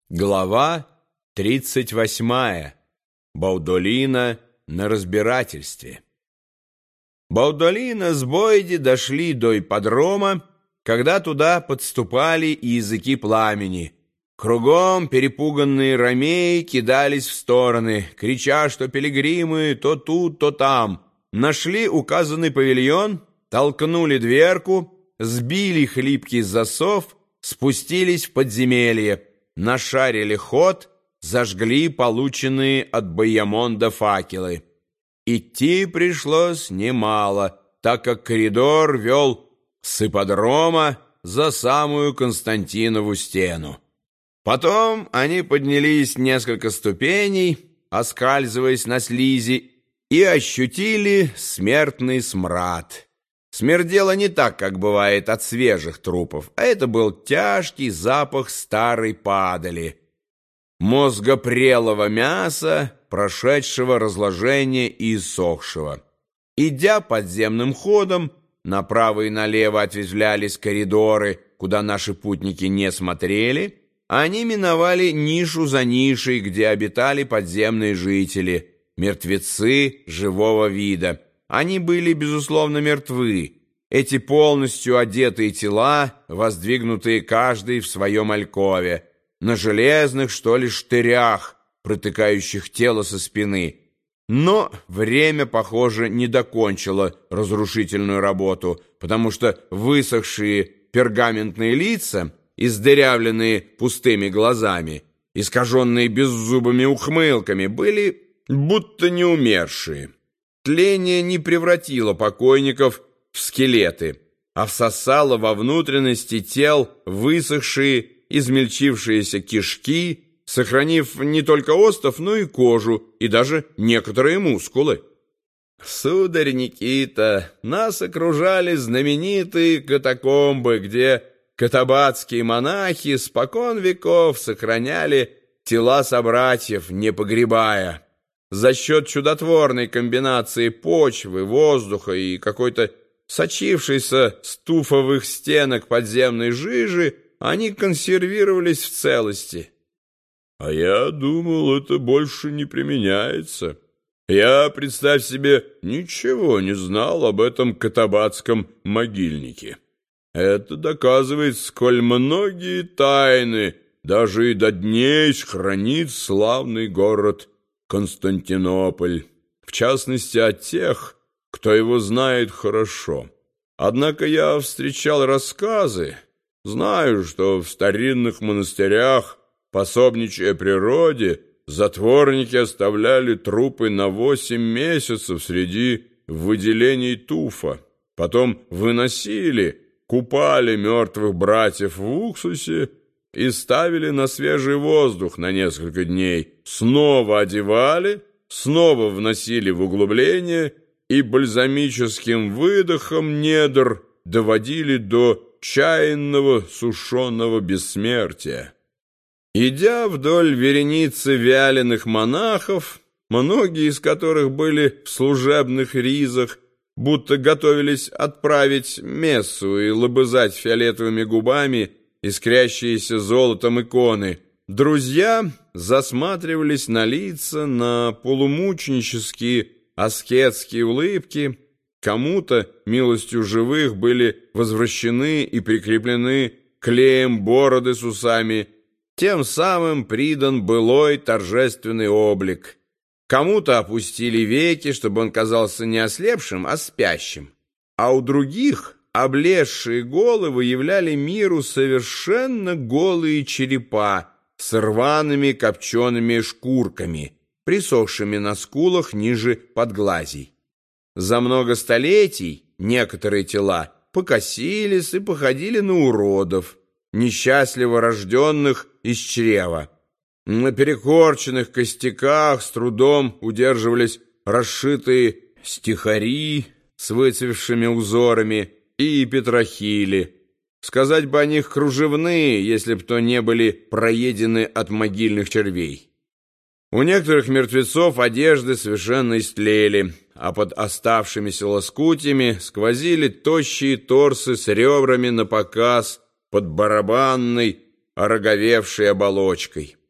Глава 38. Баудолина на разбирательстве. Баудолина с Бойди дошли до ипподрома, когда туда подступали языки пламени. Кругом перепуганные ромеи кидались в стороны, крича, что пилигримы то тут, то там. Нашли указанный павильон, толкнули дверку, сбили хлипкий засов, спустились в подземелье, нашарили ход, зажгли полученные от Байямонда факелы. Идти пришлось немало, так как коридор вел с ипподрома за самую Константинову стену. Потом они поднялись несколько ступеней, оскальзываясь на слизи, и ощутили смертный смрад. Смердело не так, как бывает от свежих трупов, а это был тяжкий запах старой падали, мозгопрелого мяса, прошедшего разложение и иссохшего. Идя подземным ходом, направо и налево ответвлялись коридоры, куда наши путники не смотрели. Они миновали нишу за нишей, где обитали подземные жители, мертвецы живого вида. Они были, безусловно, мертвы. Эти полностью одетые тела, воздвигнутые каждый в своем алькове, на железных, что ли, штырях, протыкающих тело со спины. Но время, похоже, не докончило разрушительную работу, потому что высохшие пергаментные лица, издырявленные пустыми глазами, искаженные беззубыми ухмылками, были будто не умершие. Тление не превратило покойников в скелеты, а всосало во внутренности тел высохшие, измельчившиеся кишки, сохранив не только остов, но и кожу, и даже некоторые мускулы. Сударь Никита, нас окружали знаменитые катакомбы, где катабатские монахи спокон веков сохраняли тела собратьев, не погребая. За счет чудотворной комбинации почвы, воздуха и какой-то сочившейся с туфовых стенок подземной жижи они консервировались в целости. А я думал, это больше не применяется. Я, представь себе, ничего не знал об этом катабатском могильнике. Это доказывает, сколь многие тайны даже и до дней хранит славный город Константинополь, в частности от тех, кто его знает хорошо. Однако я встречал рассказы, знаю, что в старинных монастырях, пособничая природе, затворники оставляли трупы на 8 месяцев среди выделений туфа, потом выносили, купали мертвых братьев в уксусе и ставили на свежий воздух на несколько дней, снова одевали, снова вносили в углубление и бальзамическим выдохом недр доводили до чаянного сушеного бессмертия. Идя вдоль вереницы вяленых монахов, многие из которых были в служебных ризах, будто готовились отправить мессу и лобызать фиолетовыми губами искрящиеся золотом иконы, друзья засматривались на лица, на полумученические аскетские улыбки. Кому-то, милостью живых, были возвращены и прикреплены клеем бороды с усами, тем самым придан былой торжественный облик. Кому-то опустили веки, чтобы он казался не ослепшим, а спящим, а у других облезшие головы являли миру совершенно голые черепа с рваными копчеными шкурками, присохшими на скулах ниже подглазий. За много столетий некоторые тела покосились и походили на уродов, несчастливо рожденных из чрева. На перекорченных костяках с трудом удерживались расшитые стихари с выцветшими узорами и петрохили. Сказать бы о них кружевные, если б то не были проедены от могильных червей. У некоторых мертвецов одежды совершенно истлели, а под оставшимися лоскутями сквозили тощие торсы с ребрами напоказ, под барабанной, ороговевшей оболочкой.